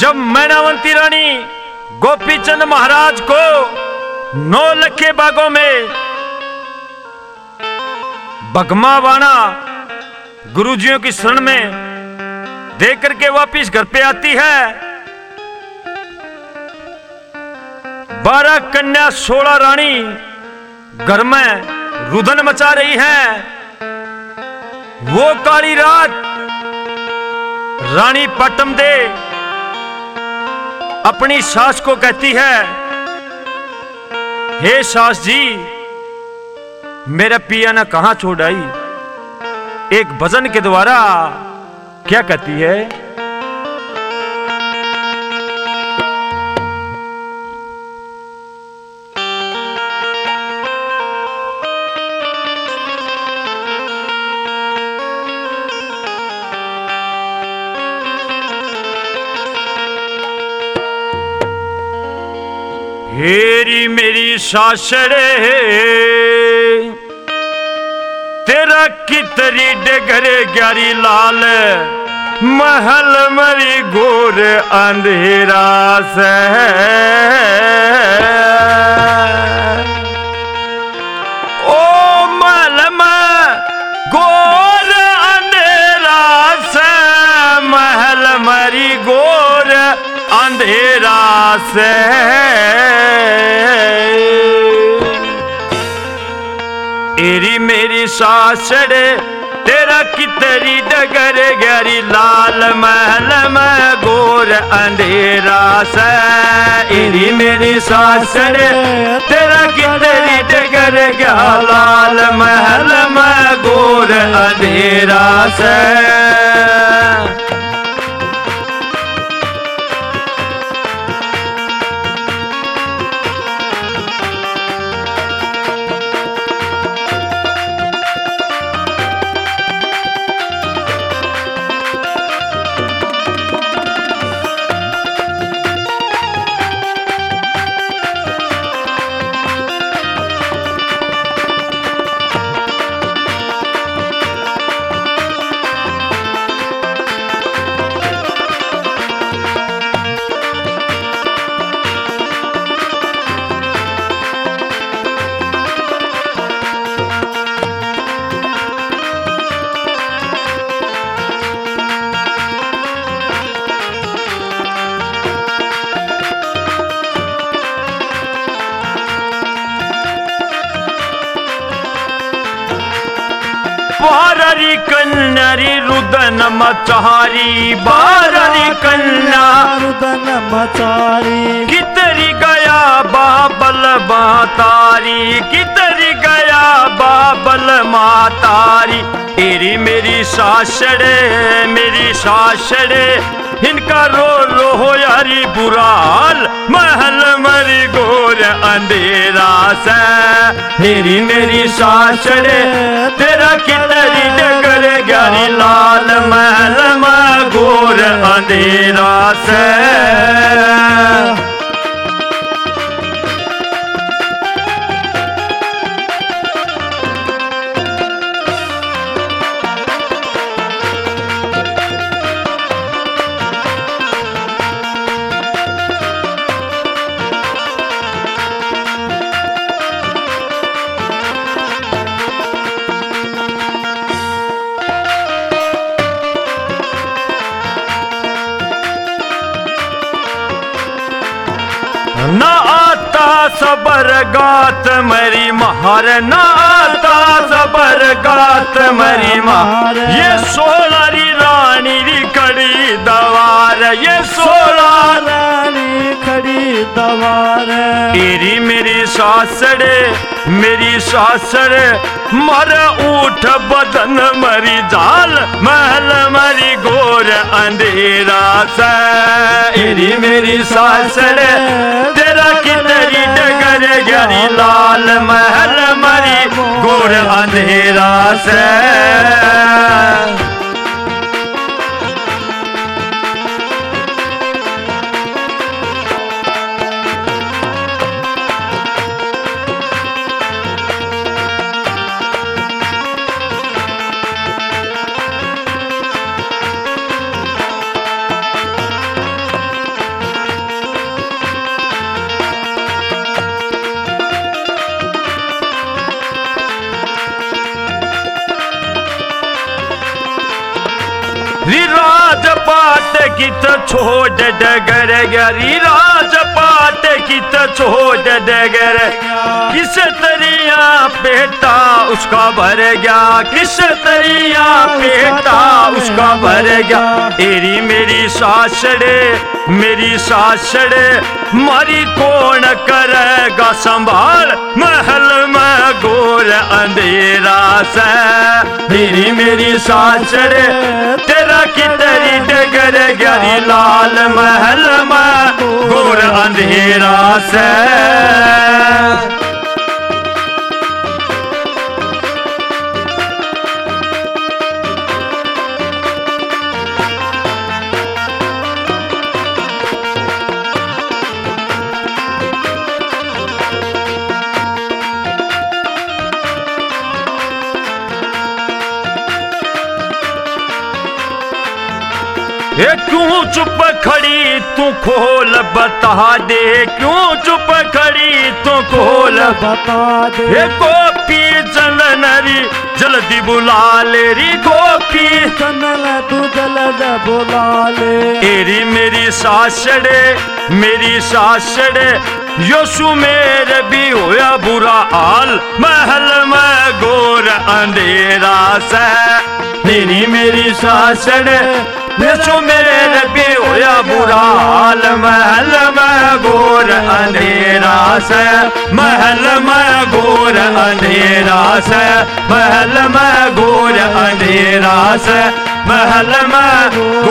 जब मैनावंती रानी गोपीचंद महाराज को 9 लखे बागों में भगमावाणा गुरुजियों की शरण में दे करके वापिस घर पे आती है, 12 कन्या 16 रानी घर में रुदन मचा रही है। वो काली रात रानी पाटम दे अपनी सास को कहती है, हे सास जी, मेरा पिया ना कहां छोड़ आई। एक भजन के द्वारा क्या कहती है, हेरी मेरी सासड़े तेरा कितरी डगरे ग्यारी लाल, महल मरी गोर अंधेरा से। ओ महल में गोर अंधेरा से, महल मरी गोर अंधेरा से। तेरी मेरी सासड़े तेरा कितरी डगर गहरी लाल, महल में गोर अंधेरा से। तेरी मेरी सासड़े तेरा कितरी डगर गया लाल, महल में गोर अंधेरा से। बाररी कन्यारी रुदन मचारी, बाररी कन्या रुदन मचारी। कितरी गया बाबल मातारी, कितरी गया बाबल मातारी। तेरी मेरी सासड़े मेरी सासड़े, इनका रो रो हो यारी बुराल, महल मरी गोर अंधेरा से। तेरी मेरी सासड़े तेरा कितरी डगर ग्यारी लाल, महल में गोर अंधेरा से। ना आता सबर गात मरी महार, ना आता सबर गात मरी महार। ये 16 रानी री खड़ी दवार, ये 16 रानी खड़ी दवार। तेरी मेरी सासड़े मेरी सासड़, मर उठ बदन मरी जाल, महल मरी गोर अंधेरा से। तेरी मेरी सासड़ तेरा कितरी डगर ग्यारी लाल, महल मरी गोर अंधेरा से। री राजपाट की तो छोड़ डगर गया, री राजपाट की तो छोड़ डगर, किस तरिया पेटा उसका भर गया, किस तरिया पेटा उसका भर गया। तेरी मेरी सासड़े, मेरी सासड़े मारी कौन करेगा संभाल, महल में घोर अंधेरा से। तेरी मेरी सासड़े तेरा की तेरी डगर गरी, लाल महल में घोर अंधेरा से। ये क्यों चुप खड़ी तू खोल बता दे, क्यों चुप खड़ी तू खोल बता दे। ये गोपी जननरी जल्दी बुला ले, री गोपी चंदन तू जल्द बुला ले। तेरी मेरी सासड़े, मेरी सासड़े यसु मेरे भी होया बुरा हाल, महल में घोर अंधेरा से। तेरी मेरी सासड़े यसु मेरे भी होया बुरा हाल, महल में घोर अंधेरा से, महल में घोर अंधेरा से, महल में घोर अंधेरा से, महल में